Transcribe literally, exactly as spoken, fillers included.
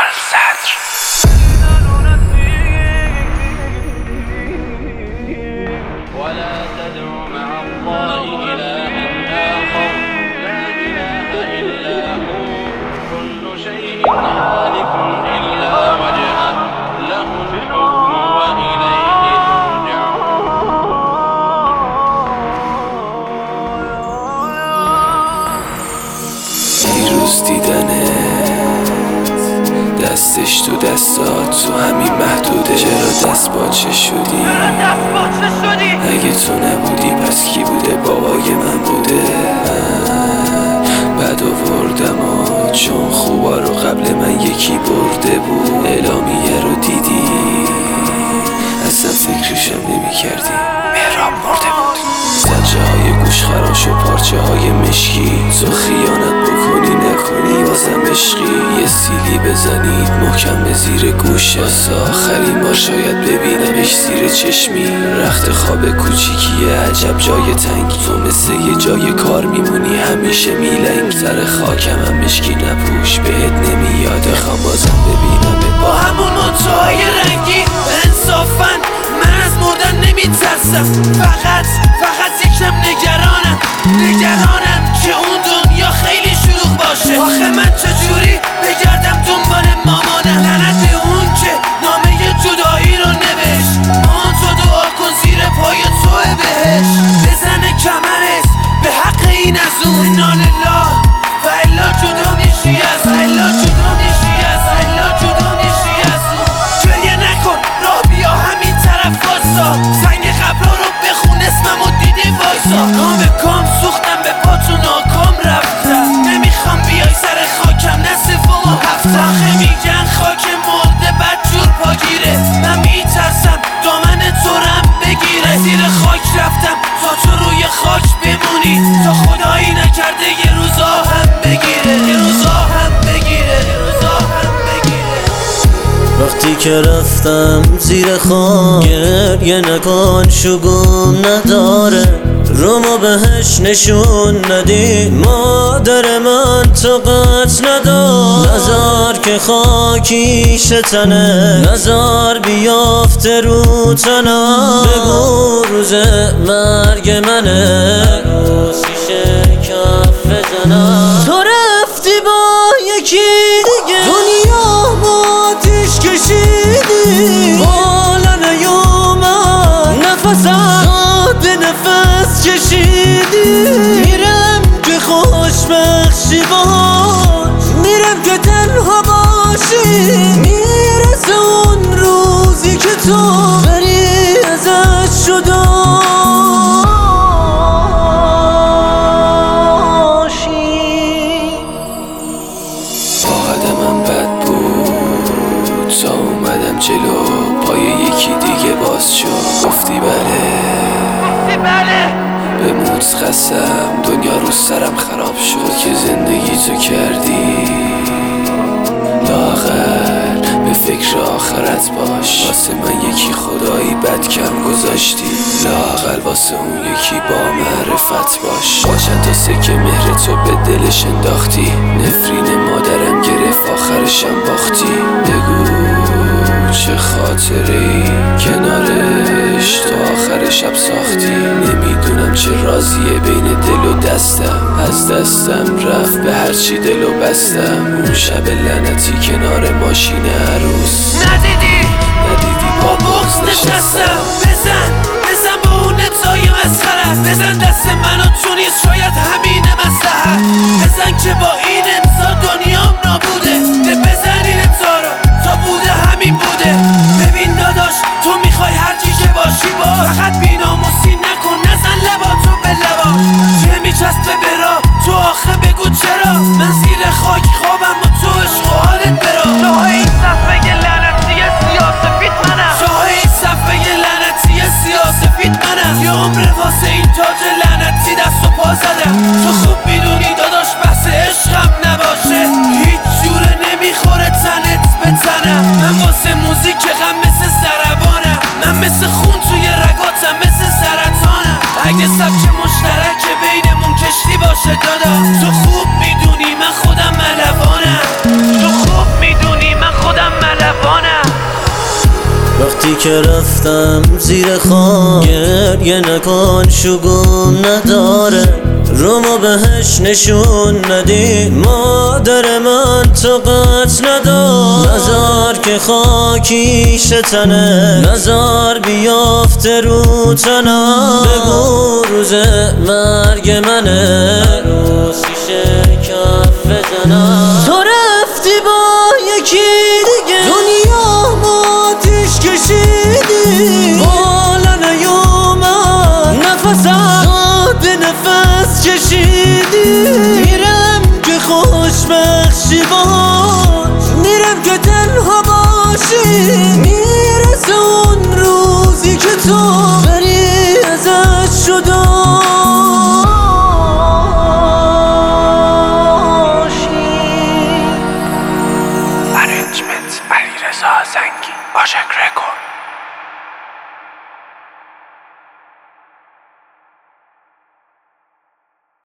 دیروز دیدنت دستش تو دستات تو همین محدوده. چرا دست باچه شدی؟ اگه تو نبودی پس کی بوده؟ بابای من بوده. من بد آوردم ها چون خوبا رو قبل من یکی برده بود. اعلامیه رو دیدی اصلا فکرشم نمی کردی. مهراب مرده بود. زجه های گوش خراش و پارچه های مشکی. تو خیانت بکنی نکنی بازم عشقی. یه سیلی بزنید محکم به زیر گوشه. واسه آخرین بار شاید ببینمش زیر چشمی. رخت خواب کوچیکیه عجب جای تنگی. تو مثل یه جای کار میمونی همیشه میلنگ. سر خاکم هم مشکی نپوش بهت نمیاد. خوام بازم ببینم با همون منتهای رنگی. انصافاً من از مردن نمیترسم. فقط فقط یکم نگرانم نگرانم که اون دنیا خیلی شلوغ باشه. آخه من چجوری بگردم دنبال مامانم؟ لعنت به اون که نامه جدایی رو نوشت. مان تو دعا کن زیر پای توه بهش. بزنه کمرت به حق این از اون. انا لله و الا جدا میشی از الا جدا میشی از الا جدا میشی از اون. گریه نکن راه بیا همین طرف واسا. زنگ قبرا رو بخون اسممو دیدی وایسا. کام به کام سوختم به پاتو ناکام رفتم. نمیخوام بیای سر خاکم نه سوم و هفتم. آخه میگن خاک مرده بدجور پاگیره. من میترسم دامن تو رم بگیره. زیر خاک رفتم تا تو روی خاک بمونی. تا خدایی نکرده یه روزا هم بگیره. یه روزا هم بگیره. یه روزا هم بگیره. وقتی که رفتم زیر خاک گریه نکن شگون نداره. رومو بهش نشون ندی مادر من طاقت ندار. نزار که خاکیش تنه نزار بیافته رو تنم. بگو روز مرگ منه روزیشه کف بزنم. تو رفتی با یکی دیگه دنیا با آتیش کشیدی. بالا نیومد نفسم به نفس کشیدی. میرم که خوشبخشی باش. میرم که تنها باشی. میرسه اون روزی که تو بری ازش جدا شی. با قدمم بد بود تا اومدم جلو. پای یکی دیگه باز شد. گفتی بله به موت خستم دنیا رو سرم خراب شد. که زندگی تو کردی لاغر به فکر آخرت باش. واسه من یکی خدایی بد کم گذاشتی. لاغر واسه اون یکی با معرفت باش. با چند تا سکه مهر تو به دلش انداختی. نفرین مادرم گرفت آخرشم باختی. بگو چه خاطری کنارش تو آخر شب ساختی. نمیدونم چه رازیه بین دل و دستم. از دستم رفت به هرچی دل و بستم. اون شب لعنتی کنار ماشین عروس. ندیدی ندیدی با بغض نشستم. بزن بزن با اون نتای مسخرت. بزن دست منو تو نیست شاید همین مصلحت. بزن که با این امضا دنیام نابوده. بزن این امضا رو تا بوده همین بوده. ببین داداش تو میخوای هر چی که باشی باش. فقط بیناموسی نکن نزن لبا تو به لبا. چه میچسبه برا تو آخه بگو چرا. من زیر خاک خوابم و تو عشق و حالت برا. شاه این صفحه لعنتی سیاسفید منم. شاه این صفحه لعنتی سیاسفید منم. یه عمر واسه این تاج لعنتی دست و پا زدم. تو خوب میدونی داداش بحث عشقم نباشه. وقتی که رفتم زیر خاک گریه نکن شگون نداره رومو بهش نشون ندی مادر من طاقت ندار نزار که خاکیش تنه نزار بیافته رو تنم بگو روز مرگ منه عروسیش کف بزنم تو رفتی با یکی دیگه دنیا ماتیش کشیدی بالا نیومد نفسم ساده نفس کشیدی میرم که خوشبخشی باش میرم که تنها باشی میرسه اون روزی که تو بری ازش جدا Arrangement علیرضا زنگی عاشق رکورد